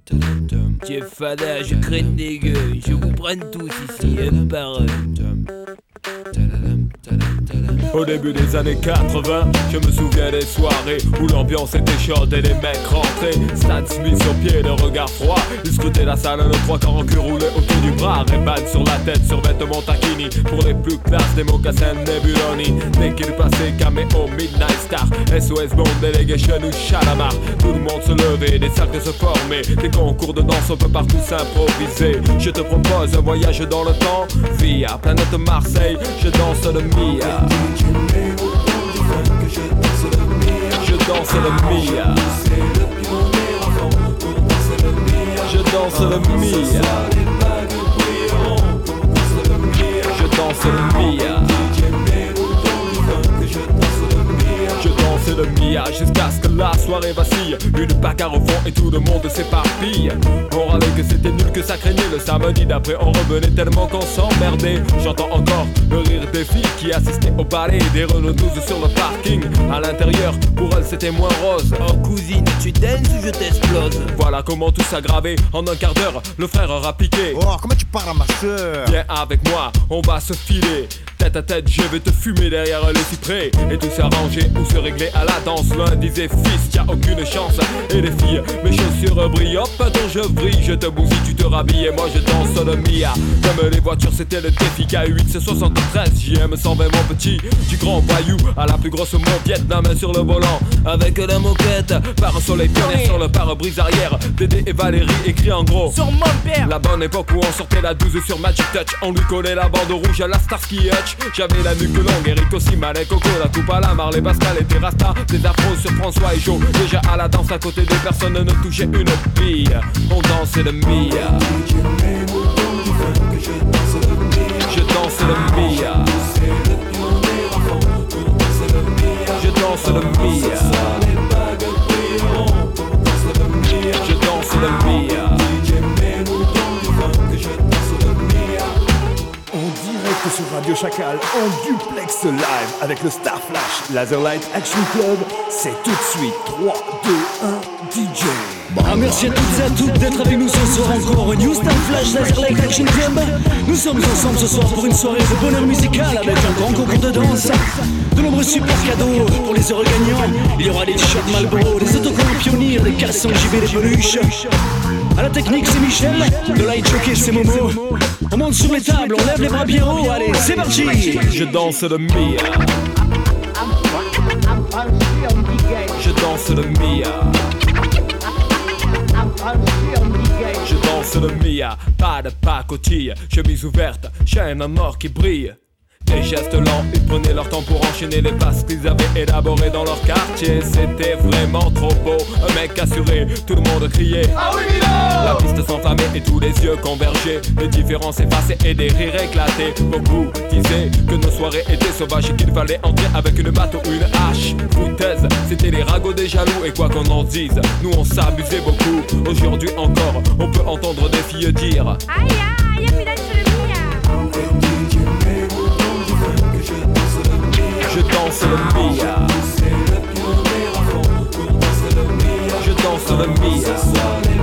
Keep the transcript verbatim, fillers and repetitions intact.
Jeff Fada, je craigne des gueux, je vous prenne tous ici, un par un. Au début des années quatre-vingts, je me souviens des soirées où l'ambiance était chaude et les mecs rentraient. Stan Smith sur pied, le regard froid. Ils scrutaient la salle, le trois quarts en cul roulé autour du bras. Ray-Ban sur la tête, sur vêtements taquini. Pour les plus classes, des mocassins Nebuloni. Dès qu'il passait, caméo, Midnight Star, S O S Bond, Delegation ou Chalamar. Tout le monde se levait, des cercles se formaient. Des concours de danse, on peut partout s'improviser. Je te propose un voyage dans le temps via planète Marseille, je danse le Mia. Je danse le Mia. Je danse le Mia. Je danse le Mia. Je danse le Mia jusqu'à ce que la soirée vacille. Une bagarre au fond et tout le monde s'éparpille. On râlait que c'était nul, que ça craignait. Le samedi d'après on revenait tellement qu'on s'emmerdait. J'entends encore le rire des filles qui assistaient au ballet des Renault douze sur le parking. À l'intérieur, pour elles c'était moins rose. Oh cousine, tu danses ou je t'explose? Voilà comment tout s'aggravait. En un quart d'heure, le frère aura piqué. Oh, comment tu parles à ma soeur? Viens avec moi, on va se filer. Tête à tête, je vais te fumer derrière les cyprès. Et tout s'arranger ou se régler à la danse. L'un disait fils, y'a aucune chance. Et les filles, mes chaussures brillent. Hop, attends, je brille, je te bousille, tu te rhabilles. Et moi je danse le Mia. Comme les voitures, c'était le défi. K huit, c'est soixante-treize, J M cent vingt, mon petit. Du grand voyou à la plus grosse mon Vietnam sur le volant. Avec la moquette, par un soleil pionnier sur le pare-brise arrière. Dédé et Valérie écrit en gros sur mon père. La bonne époque où on sortait la douze sur Magic Touch. On lui collait la bande rouge à la Starsky Hutch. J'avais la nuque longue, Eric aussi, Malek, Coco, la coupe à la Marley, Pascal et Terrasta. Des afros sur François et Joe. Déjà à la danse à côté des personnes ne touchaient une bille. On dansait le Mia. Je danse le Mia. Je danse le Mia. Je danse le Mia. Sur Radio Chacal en duplex live avec le Star Flash Laserlight Action Club. C'est tout de suite trois, deux, un, D J. Bah, merci à toutes et à toutes d'être avec nous ce soir encore au New Star Flash Laserlight Action Club. Nous sommes ensemble ce soir pour une soirée de bonheur musical avec un grand concours de danse, de nombreux super cadeaux pour les heureux gagnants. Il y aura des t-shirts Marlboro, des autocollants Pionnier, des caleçons J B, des peluches. À la technique c'est Michel, le light jockey c'est Momo. On monte sur les tables, on lève les bras bien haut, allez c'est parti. Je danse le Mia. Je danse le Mia. Je danse le Mia. Pas de pacotille, chemise ouverte, chaîne en or qui brille. Des gestes lents, ils prenaient leur temps pour enchaîner les passes qu'ils avaient élaborées dans leur quartier. C'était vraiment trop beau, un mec assuré, tout le monde criait ah oui Milo. La piste s'enflammait et tous les yeux convergeaient. Les différences effacées et des rires éclatés. Beaucoup disaient que nos soirées étaient sauvages et qu'il fallait entrer avec une batte ou une hache. Foutaise, c'était les ragots des jaloux. Et quoi qu'on en dise, nous on s'amusait beaucoup. Aujourd'hui encore, on peut entendre des filles dire aïe aïe, y'a plus d'âge sur le Mia. Je danse le Mia. Je danse le Mia.